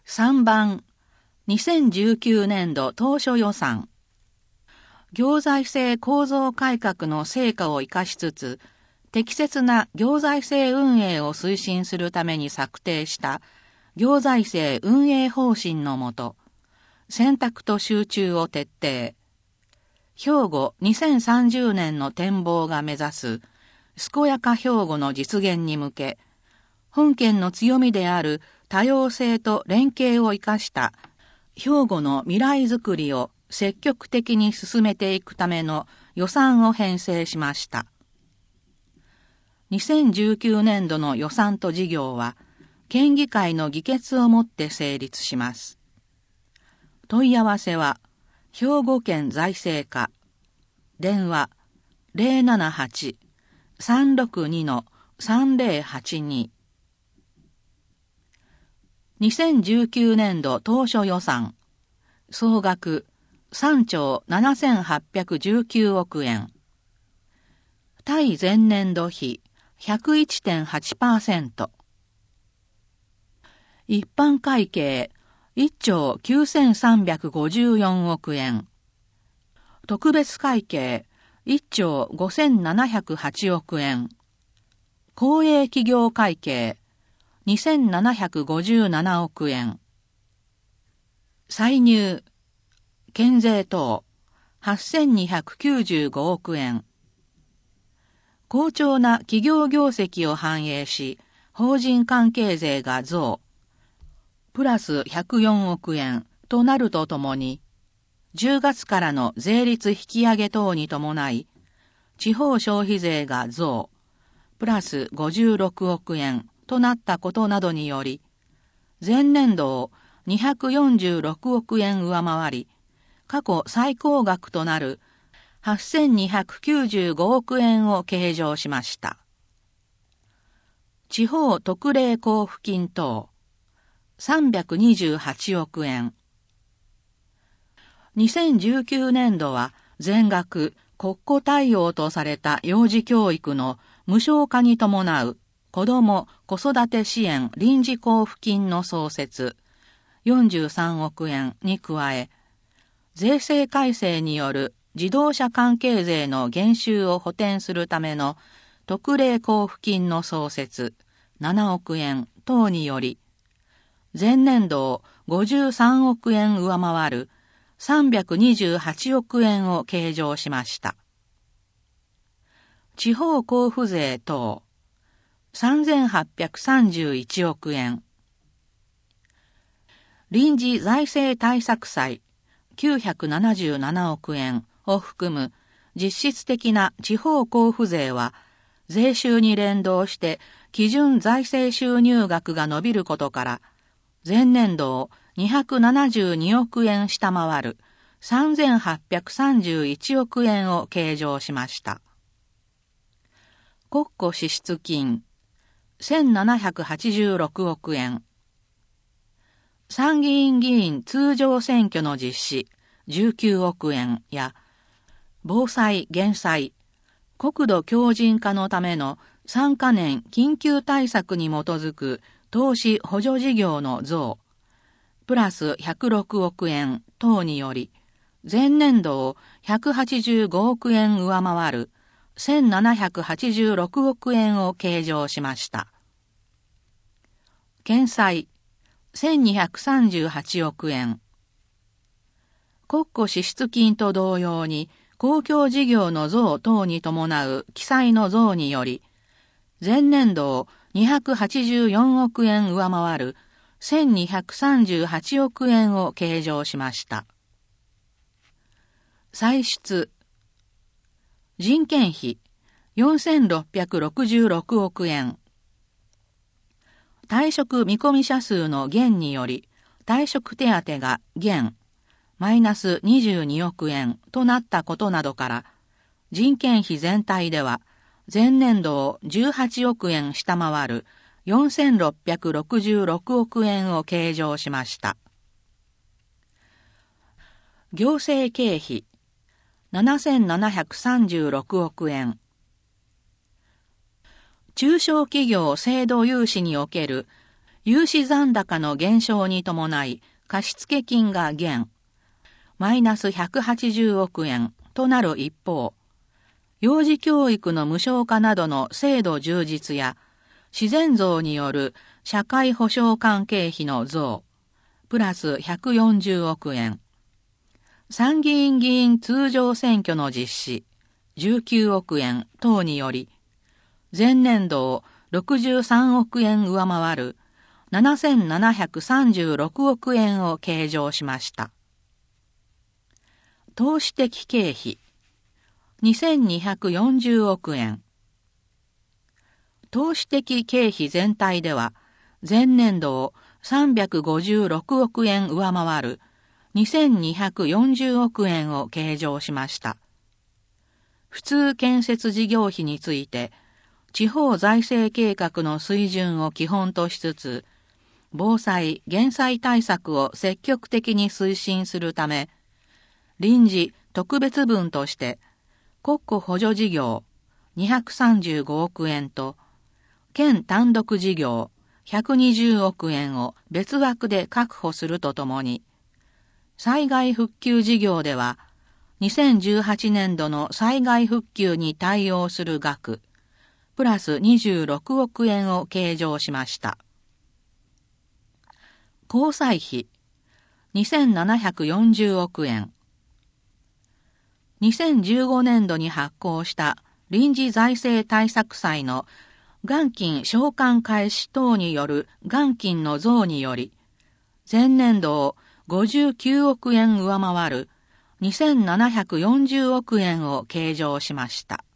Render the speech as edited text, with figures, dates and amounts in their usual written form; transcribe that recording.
3番、2019年度当初予算。行財政構造改革の成果を生かしつつ、適切な行財政運営を推進するために策定した行財政運営方針のもと、選択と集中を徹底。兵庫2030年の展望が目指す健やか兵庫の実現に向け、本県の強みである多様性と連携を生かした兵庫の未来づくりを積極的に進めていくための予算を編成しました。2019年度の予算と事業は、県議会の議決をもって成立します。問い合わせは、兵庫県財政課、電話078-362-3082。2019年度当初予算、総額3兆7819億円。対前年度比 101.8%。一般会計1兆9354億円。特別会計1兆5708億円。公営企業会計2757億円。歳入、県税等8295億円。好調な企業業績を反映し、法人関係税が増、プラス104億円となるとともに、10月からの税率引き上げ等に伴い、地方消費税が増、プラス56億円となったことなどにより、前年度を246億円上回り、過去最高額となる8295億円を計上しました。地方特例交付金等328億円。2019年度は全額国庫対応とされた幼児教育の無償化に伴う子ども・子育て支援臨時交付金の創設43億円に加え、税制改正による自動車関係税の減収を補填するための特例交付金の創設7億円等により、前年度を53億円上回る328億円を計上しました。地方交付税等3831億円。臨時財政対策債977億円を含む実質的な地方交付税は、税収に連動して基準財政収入額が伸びることから、前年度を272億円下回る3831億円を計上しました。国庫支出金1786億円。参議院議員通常選挙の実施19億円や、防災・減災、国土強靭化のための3カ年緊急対策に基づく投資補助事業の増、プラス106億円等により、前年度を185億円上回る1786億円を計上しました。県債1238億円。国庫支出金と同様に公共事業の増等に伴う記載の増により、前年度を284億円上回る1238億円を計上しました。歳出、人件費4666億円。退職見込み者数の減により、退職手当が減、マイナス22億円となったことなどから、人件費全体では、前年度を18億円下回る4666億円を計上しました。行政経費7736億円。中小企業制度融資における融資残高の減少に伴い貸付金が減、マイナス180億円となる一方、幼児教育の無償化などの制度充実や、自然増による社会保障関係費の増、プラス140億円。参議院議員通常選挙の実施、19億円等により、前年度を63億円上回る7736億円を計上しました。投資的経費、2240億円。投資的経費全体では、前年度を356億円上回る2240億円を計上しました。普通建設事業費について、地方財政計画の水準を基本としつつ、防災・減災対策を積極的に推進するため、臨時特別分として、国庫補助事業235億円と、県単独事業120億円を別枠で確保するとともに、災害復旧事業では、2018年度の災害復旧に対応する額、プラス26億円を計上しました。交際費、2740億円。2015年度に発行した臨時財政対策債の元金償還開始等による元金の増により、前年度を59億円上回る2740億円を計上しました。